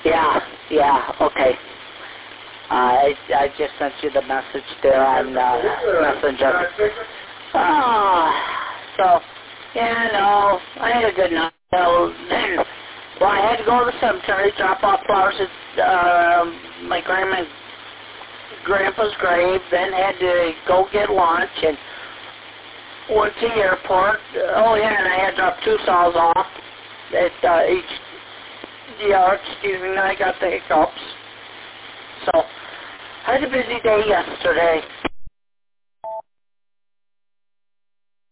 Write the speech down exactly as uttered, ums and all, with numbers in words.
Yeah, yeah, okay. Uh, I, I just sent you the message there on uh, Messenger. Oh, so, yeah, no, I had a good night. So, then, well, I had to go to the cemetery, drop off flowers at uh, my grandma and grandpa's grave, then had to go get lunch and went to the airport. Oh, yeah, and I had to drop two saws off at uh, each yard. Excuse me, and I got the hiccups. So, I had a busy day yesterday.